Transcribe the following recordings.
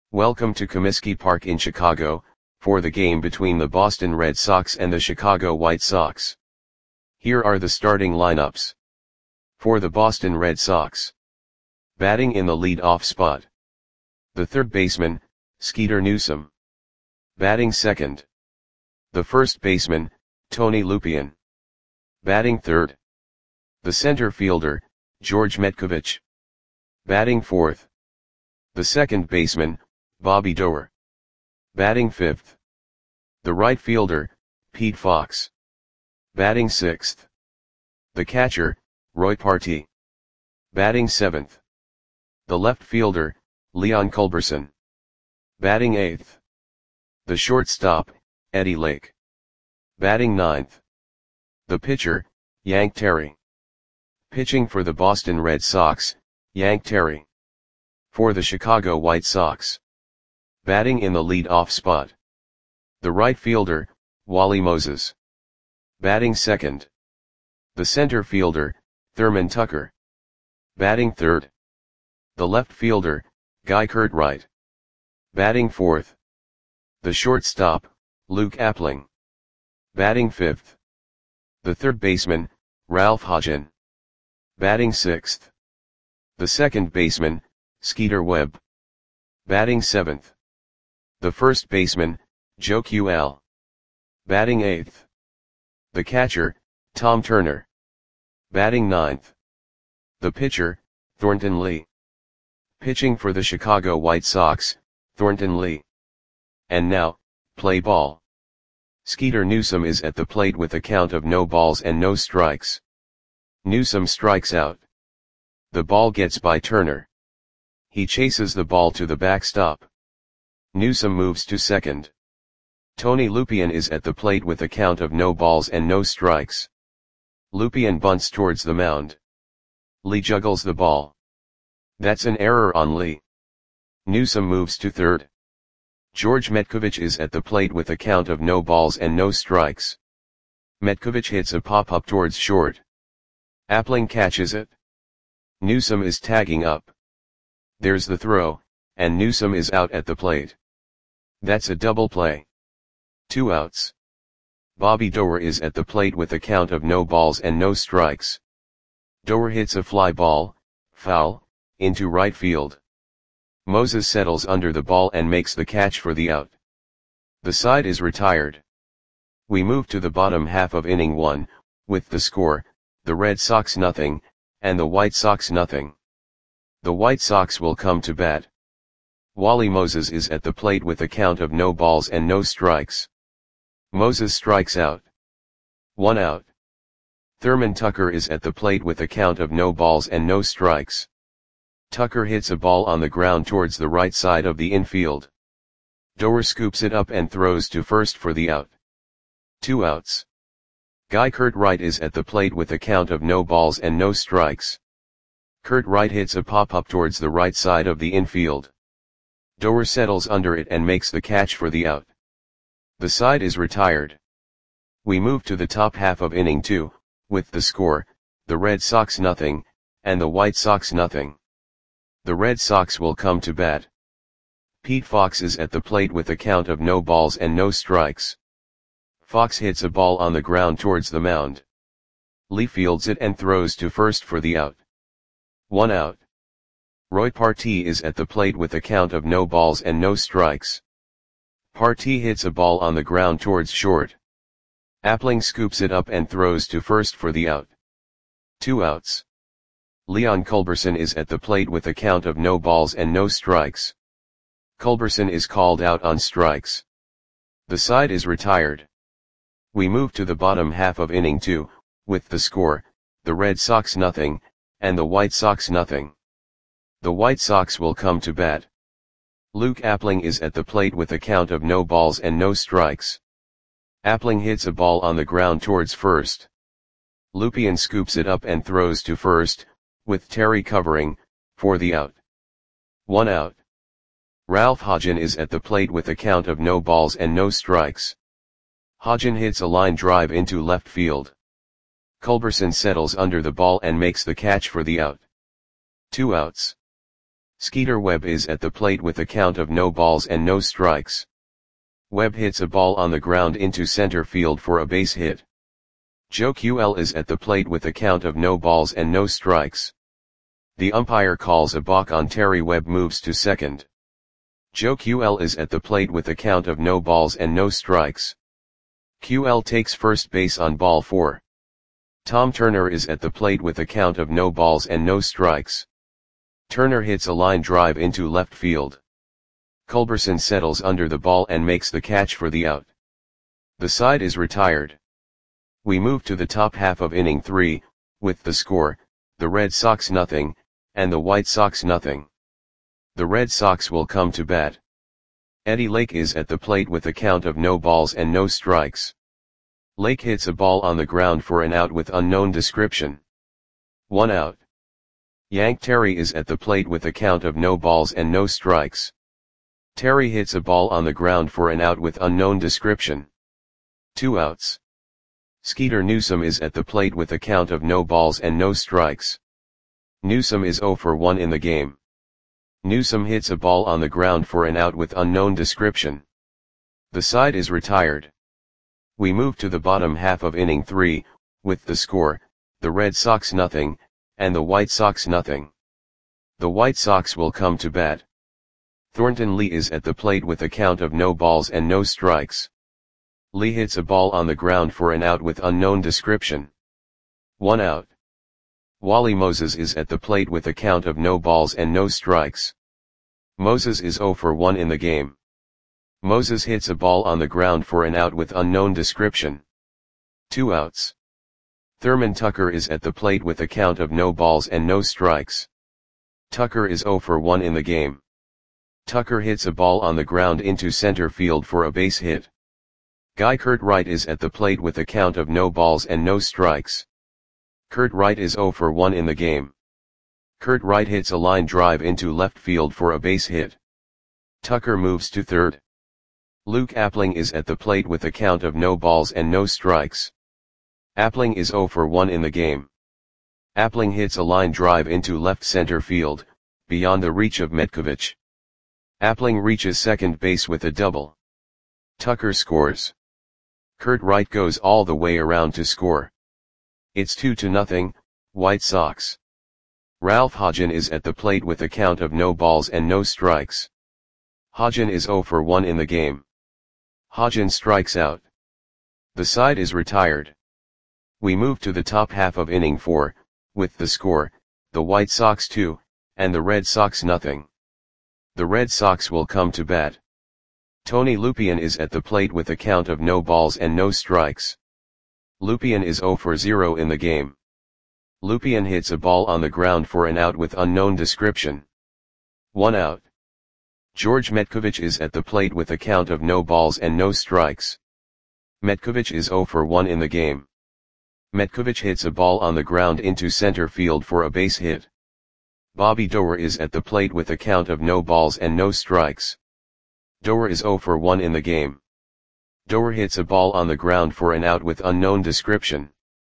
Welcome to Comiskey Park in Chicago, for the game between the Boston Red Sox and the Chicago White Sox. Here are the starting lineups. For the Boston Red Sox. Batting in the lead-off spot. The third baseman, Skeeter Newsom. Batting second. The first baseman, Tony Lupien. Batting third. The center fielder, George Metcovich. Batting fourth. The second baseman, Bobby Doerr. Batting fifth. The right fielder, Pete Fox. Batting sixth. The catcher, Roy Partee. Batting seventh. The left fielder, Leon Culberson. Batting eighth. The shortstop, Eddie Lake. Batting ninth. The pitcher, Yank Terry. Pitching for the Boston Red Sox, Yank Terry. For the Chicago White Sox. Batting in the lead-off spot. The right fielder, Wally Moses. Batting second. The center fielder, Thurman Tucker. Batting third. The left fielder, Guy Curtright. Batting fourth. The shortstop, Luke Appling. Batting fifth. The third baseman, Ralph Hodgen. Batting sixth. The second baseman, Skeeter Webb. Batting seventh. The first baseman, Joe Q.L. Batting eighth. The catcher, Tom Turner. Batting ninth. The pitcher, Thornton Lee. Pitching for the Chicago White Sox, Thornton Lee. And now, play ball. Skeeter Newsom is at the plate with a count of no balls and no strikes. Newsom strikes out. The ball gets by Turner. He chases the ball to the backstop. Newsom moves to second. Tony Lupien is at the plate with a count of no balls and no strikes. Lupien bunts towards the mound. Lee juggles the ball. That's an error on Lee. Newsom moves to third. George Metcovich is at the plate with a count of no balls and no strikes. Metcovich hits a pop-up towards short. Appling catches it. Newsom is tagging up. There's the throw, and Newsom is out at the plate. That's a double play. 2 outs. Bobby Doerr is at the plate with a count of no balls and no strikes. Doerr hits a fly ball, foul, into right field. Moses settles under the ball and makes the catch for the out. The side is retired. We move to the bottom half of inning 1, with the score, the Red Sox nothing, and the White Sox nothing. The White Sox will come to bat. Wally Moses is at the plate with a count of no balls and no strikes. Moses strikes out. 1 out. Thurman Tucker is at the plate with a count of no balls and no strikes. Tucker hits a ball on the ground towards the right side of the infield. Doerr scoops it up and throws to first for the out. 2 outs. Guy Curtright is at the plate with a count of no balls and no strikes. Curtright hits a pop-up towards the right side of the infield. Doerr settles under it and makes the catch for the out. The side is retired. We move to the top half of inning 2, with the score, the Red Sox nothing, and the White Sox nothing. The Red Sox will come to bat. Pete Fox is at the plate with a count of no balls and no strikes. Fox hits a ball on the ground towards the mound. Lee fields it and throws to first for the out. 1 out. Roy Partee is at the plate with a count of no balls and no strikes. Partee hits a ball on the ground towards short. Appling scoops it up and throws to first for the out. 2 outs. Leon Culberson is at the plate with a count of no balls and no strikes. Culberson is called out on strikes. The side is retired. We move to the bottom half of inning 2, with the score, the Red Sox nothing, and the White Sox nothing. The White Sox will come to bat. Luke Appling is at the plate with a count of no balls and no strikes. Appling hits a ball on the ground towards first. Lupien scoops it up and throws to first, with Terry covering, for the out. 1 out. Ralph Hodgen is at the plate with a count of no balls and no strikes. Hodgen hits a line drive into left field. Culberson settles under the ball and makes the catch for the out. 2 outs. Skeeter Webb is at the plate with a count of no balls and no strikes. Webb hits a ball on the ground into center field for a base hit. Joe QL is at the plate with a count of no balls and no strikes. The umpire calls a balk on Terry. Webb moves to second. Joe QL is at the plate with a count of no balls and no strikes. QL takes first base on ball 4. Tom Turner is at the plate with a count of no balls and no strikes. Turner hits a line drive into left field. Culberson settles under the ball and makes the catch for the out. The side is retired. We move to the top half of inning 3, with the score, the Red Sox nothing, and the White Sox nothing. The Red Sox will come to bat. Eddie Lake is at the plate with a count of no balls and no strikes. Lake hits a ball on the ground for an out with unknown description. 1 out. Yank Terry is at the plate with a count of no balls and no strikes. Terry hits a ball on the ground for an out with unknown description. 2 outs. Skeeter Newsom is at the plate with a count of no balls and no strikes. Newsom is 0 for 1 in the game. Newsom hits a ball on the ground for an out with unknown description. The side is retired. We move to the bottom half of inning 3, with the score, the Red Sox nothing, and the White Sox nothing. The White Sox will come to bat. Thornton Lee is at the plate with a count of no balls and no strikes. Lee hits a ball on the ground for an out with unknown description. 1 out. Wally Moses is at the plate with a count of no balls and no strikes. Moses is 0 for 1 in the game. Moses hits a ball on the ground for an out with unknown description. 2 outs. Thurman Tucker is at the plate with a count of no balls and no strikes. Tucker is 0 for 1 in the game. Tucker hits a ball on the ground into center field for a base hit. Guy Kurt Wright is at the plate with a count of no balls and no strikes. Kurt Wright is 0 for 1 in the game. Kurt Wright hits a line drive into left field for a base hit. Tucker moves to third. Luke Appling is at the plate with a count of no balls and no strikes. Appling is 0 for 1 in the game. Appling hits a line drive into left center field, beyond the reach of Metkovich. Appling reaches second base with a double. Tucker scores. Kurt Wright goes all the way around to score. It's 2-0, White Sox. Ralph Hodgen is at the plate with a count of no balls and no strikes. Hodgen is 0 for 1 in the game. Hodgen strikes out. The side is retired. We move to the top half of inning 4, with the score, the White Sox 2, and the Red Sox nothing. The Red Sox will come to bat. Tony Lupien is at the plate with a count of no balls and no strikes. Lupien is 0 for 0 in the game. Lupien hits a ball on the ground for an out with unknown description. 1 out. George Metkovich is at the plate with a count of no balls and no strikes. Metkovich is 0 for 1 in the game. Metkovich hits a ball on the ground into center field for a base hit. Bobby Doerr is at the plate with a count of no balls and no strikes. Doerr is 0 for 1 in the game. Doerr hits a ball on the ground for an out with unknown description.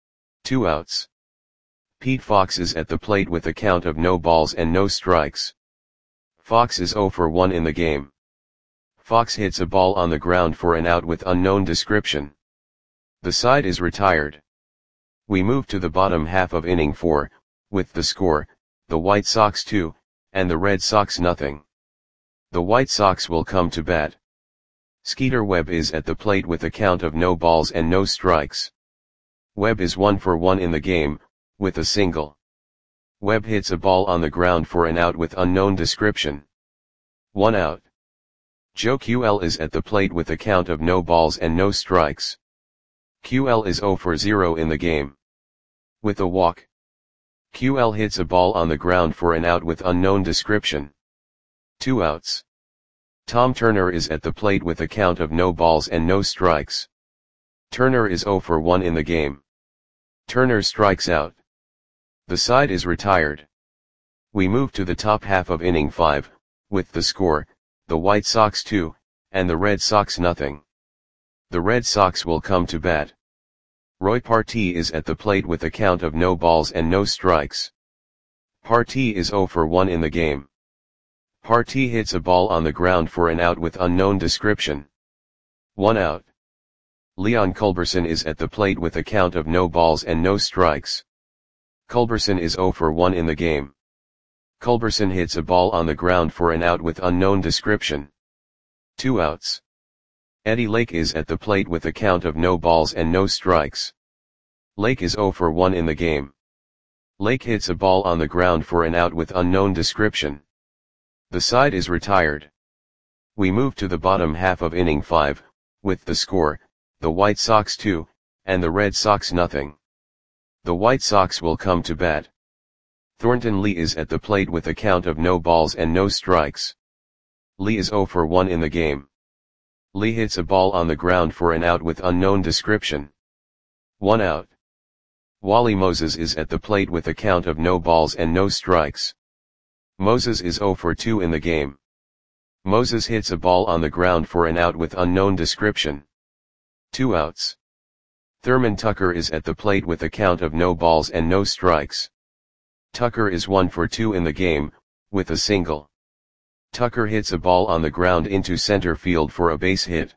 2 outs. Pete Fox is at the plate with a count of no balls and no strikes. Fox is 0 for 1 in the game. Fox hits a ball on the ground for an out with unknown description. The side is retired. We move to the bottom half of inning 4, with the score, the White Sox 2, and the Red Sox nothing. The White Sox will come to bat. Skeeter Webb is at the plate with a count of no balls and no strikes. Webb is 1 for 1 in the game, with a single. Webb hits a ball on the ground for an out with unknown description. 1 out. Joe QL is at the plate with a count of no balls and no strikes. QL is 0 for 0 in the game. With a walk. QL hits a ball on the ground for an out with unknown description. 2 outs. Tom Turner is at the plate with a count of no balls and no strikes. Turner is 0 for 1 in the game. Turner strikes out. The side is retired. We move to the top half of inning 5, with the score, the White Sox 2, and the Red Sox nothing. The Red Sox will come to bat. Roy Partee is at the plate with a count of no balls and no strikes. Partee is 0 for 1 in the game. Partee hits a ball on the ground for an out with unknown description. 1 out. Leon Culberson is at the plate with a count of no balls and no strikes. Culberson is 0 for 1 in the game. Culberson hits a ball on the ground for an out with unknown description. 2 outs. Eddie Lake is at the plate with a count of no balls and no strikes. Lake is 0 for 1 in the game. Lake hits a ball on the ground for an out with unknown description. The side is retired. We move to the bottom half of inning 5, with the score, the White Sox 2, and the Red Sox nothing. The White Sox will come to bat. Thornton Lee is at the plate with a count of no balls and no strikes. Lee is 0 for 1 in the game. Lee hits a ball on the ground for an out with unknown description. 1 out. Wally Moses is at the plate with a count of no balls and no strikes. Moses is 0 for 2 in the game. Moses hits a ball on the ground for an out with unknown description. 2 outs. Thurman Tucker is at the plate with a count of no balls and no strikes. Tucker is 1 for 2 in the game, with a single. Tucker hits a ball on the ground into center field for a base hit.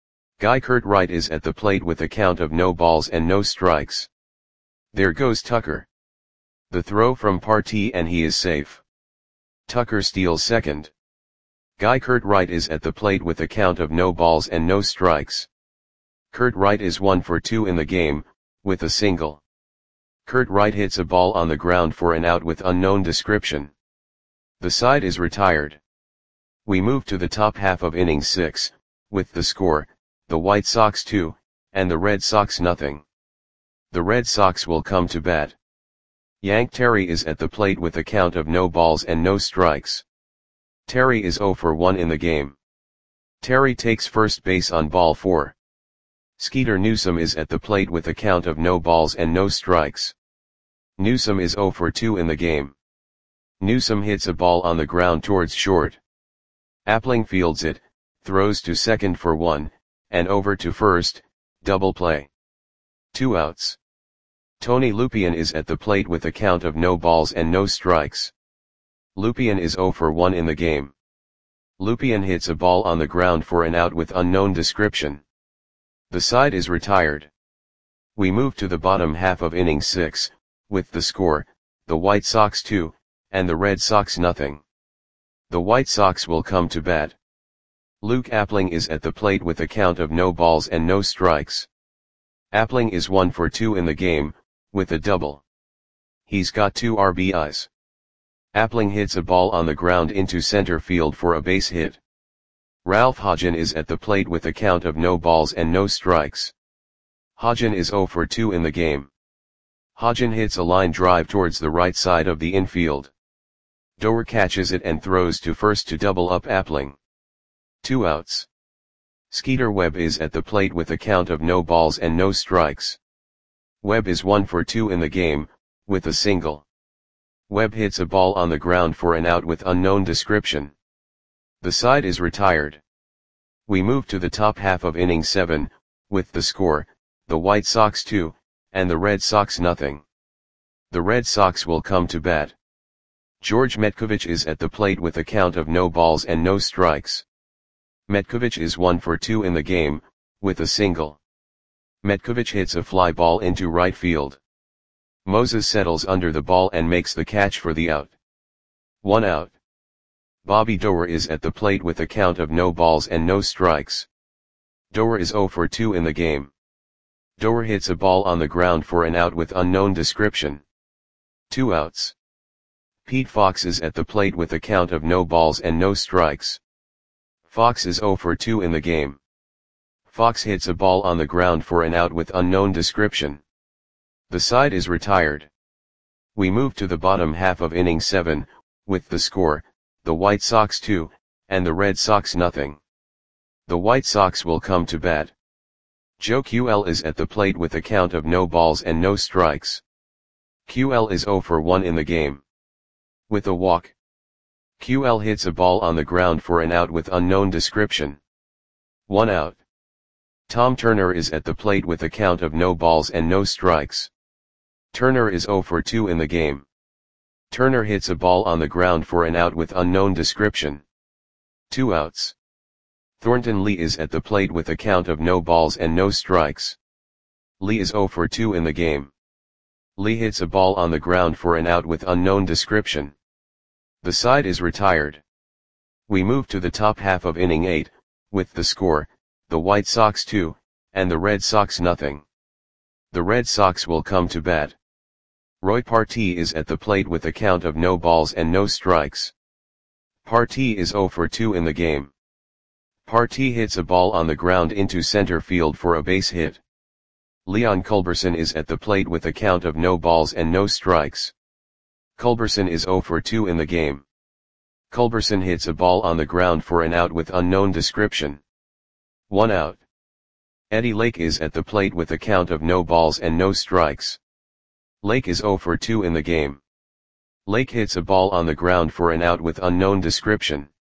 Guy Curtright is at the plate with a count of no balls and no strikes. There goes Tucker. The throw from Partee and he is safe. Tucker steals second. Guy Curtright is at the plate with a count of no balls and no strikes. Curtright is 1 for 2 in the game, with a single. Curtright hits a ball on the ground for an out with unknown description. The side is retired. We move to the top half of inning 6, with the score, the White Sox 2, and the Red Sox nothing. The Red Sox will come to bat. Yank Terry is at the plate with a count of no balls and no strikes. Terry is 0 for 1 in the game. Terry takes first base on ball 4. Skeeter Newsom is at the plate with a count of no balls and no strikes. Newsom is 0 for 2 in the game. Newsom hits a ball on the ground towards short. Appling fields it, throws to second for 1, and over to first, double play. 2 outs. Tony Lupien is at the plate with a count of no balls and no strikes. Lupien is 0 for 1 in the game. Lupien hits a ball on the ground for an out with unknown description. The side is retired. We move to the bottom half of inning 6, with the score, the White Sox 2, and the Red Sox nothing. The White Sox will come to bat. Luke Appling is at the plate with a count of no balls and no strikes. Appling is 1 for 2 in the game, with a double. He's got 2 RBIs. Appling hits a ball on the ground into center field for a base hit. Ralph Hodgen is at the plate with a count of no balls and no strikes. Hodgen is 0 for 2 in the game. Hodgen hits a line drive towards the right side of the infield. Doer catches it and throws to first to double up Appling. 2 outs. Skeeter Webb is at the plate with a count of no balls and no strikes. Webb is 1 for 2 in the game, with a single. Webb hits a ball on the ground for an out with unknown description. The side is retired. We move to the top half of inning 7, with the score, the White Sox 2, and the Red Sox nothing. The Red Sox will come to bat. George Metcovich is at the plate with a count of no balls and no strikes. Metcovich is 1 for 2 in the game, with a single. Metcovich hits a fly ball into right field. Moses settles under the ball and makes the catch for the out. 1 out. Bobby Doer is at the plate with a count of no balls and no strikes. Doer is 0 for 2 in the game. Doer hits a ball on the ground for an out with unknown description. 2 outs. Pete Fox is at the plate with a count of no balls and no strikes. Fox is 0 for 2 in the game. Fox hits a ball on the ground for an out with unknown description. The side is retired. We move to the bottom half of inning 7, with the score, the White Sox 2, and the Red Sox nothing. The White Sox will come to bat. Joe QL is at the plate with a count of no balls and no strikes. QL is 0 for 1 in the game. With a walk. QL hits a ball on the ground for an out with unknown description. 1 out. Tom Turner is at the plate with a count of no balls and no strikes. Turner is 0 for 2 in the game. Turner hits a ball on the ground for an out with unknown description. 2 outs. Thornton Lee is at the plate with a count of no balls and no strikes. Lee is 0 for 2 in the game. Lee hits a ball on the ground for an out with unknown description. The side is retired. We move to the top half of inning 8, with the score, the White Sox 2, and the Red Sox nothing. The Red Sox will come to bat. Roy Partee is at the plate with a count of no balls and no strikes. Partee is 0 for 2 in the game. Partee hits a ball on the ground into center field for a base hit. Leon Culberson is at the plate with a count of no balls and no strikes. Culberson is 0 for 2 in the game. Culberson hits a ball on the ground for an out with unknown description. 1 out. Eddie Lake is at the plate with a count of no balls and no strikes. Lake is 0 for 2 in the game. Lake hits a ball on the ground for an out with unknown description.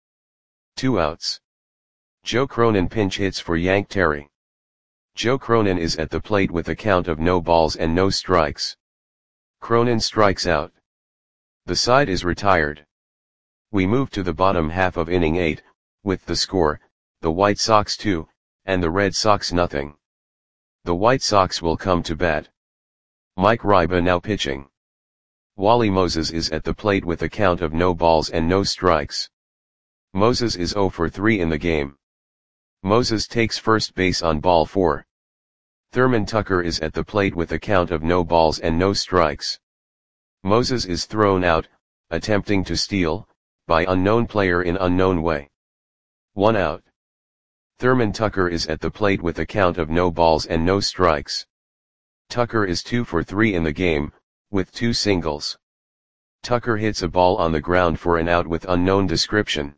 2 outs. Joe Cronin pinch hits for Yank Terry. Joe Cronin is at the plate with a count of no balls and no strikes. Cronin strikes out. The side is retired. We move to the bottom half of inning 8, with the score, the White Sox 2, and the Red Sox nothing. The White Sox will come to bat. Mike Ryba now pitching. Wally Moses is at the plate with a count of no balls and no strikes. Moses is 0 for 3 in the game. Moses takes first base on ball 4. Thurman Tucker is at the plate with a count of no balls and no strikes. Moses is thrown out, attempting to steal, by unknown player in unknown way. 1 out. Thurman Tucker is at the plate with a count of no balls and no strikes. Tucker is 2 for 3 in the game, with 2 singles. Tucker hits a ball on the ground for an out with unknown description.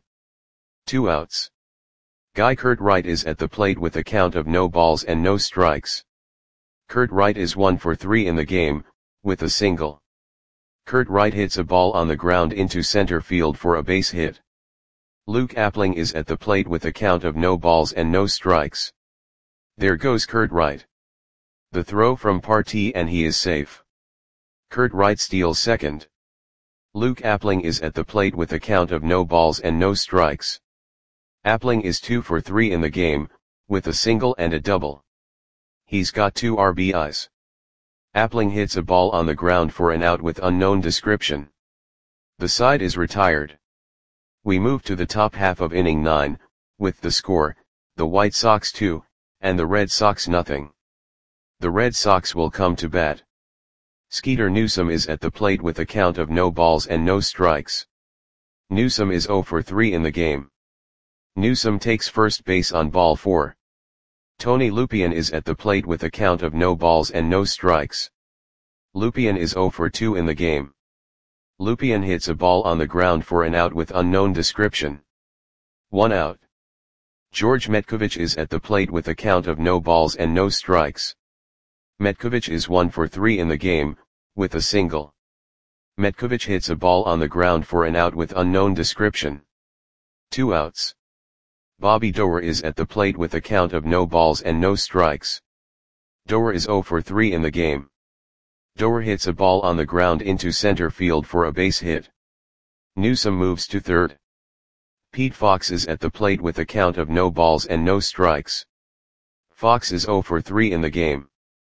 2 outs. Guy Kurt Wright is at the plate with a count of no balls and no strikes. Kurt Wright is 1 for 3 in the game, with a single. Kurt Wright hits a ball on the ground into center field for a base hit. Luke Appling is at the plate with a count of no balls and no strikes. There goes Kurt Wright. The throw from Partee and he is safe. Kurt Wright steals second. Luke Appling is at the plate with a count of no balls and no strikes. Appling is 2 for 3 in the game, with a single and a double. He's got 2 RBIs. Appling hits a ball on the ground for an out with unknown description. The side is retired. We move to the top half of inning 9, with the score, the White Sox 2, and the Red Sox nothing. The Red Sox will come to bat. Skeeter Newsom is at the plate with a count of no balls and no strikes. Newsom is 0 for 3 in the game. Newsom takes first base on ball 4. Tony Lupien is at the plate with a count of no balls and no strikes. Lupien is 0 for 2 in the game. Lupien hits a ball on the ground for an out with unknown description. 1 out. George Metkovich is at the plate with a count of no balls and no strikes. Metkovich is 1 for 3 in the game, with a single. Metkovich hits a ball on the ground for an out with unknown description. 2 outs. Bobby Doerr is at the plate with a count of no balls and no strikes. Doerr is 0 for 3 in the game. Doerr hits a ball on the ground into center field for a base hit. Newsom moves to third. Pete Fox is at the plate with a count of no balls and no strikes. Fox is 0 for 3 in the game.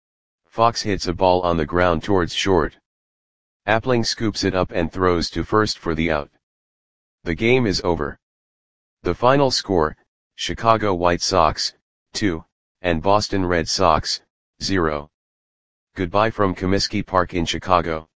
Fox hits a ball on the ground towards short. Appling scoops it up and throws to first for the out. The game is over. The final score, Chicago White Sox, 2, and Boston Red Sox, 0. Goodbye from Comiskey Park in Chicago.